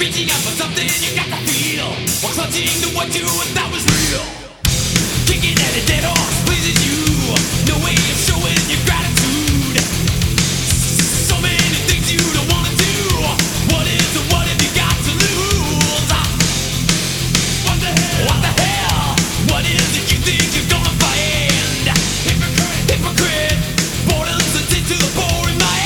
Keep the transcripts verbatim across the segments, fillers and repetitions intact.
Reaching out for something you got to feel, while clutching to what you thought was real. Kicking at a dead horse pleases you, no way of showing your gratitude. So many things you don't wanna do. What is or what have you got to lose? What the hell? What the hell? What is it you think you're gonna find? Hypocrite, hypocrite, boredom's a tin to the boring mind.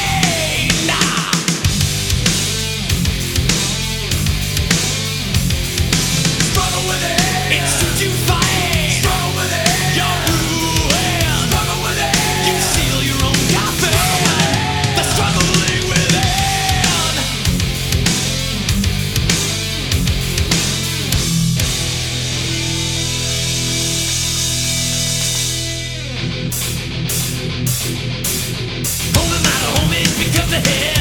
Struggle with it. It's what you find. Struggle with it. You're ruined. Struggle with it. You seal your own coffin. The struggling within. Holding out a home, it becomes a hell.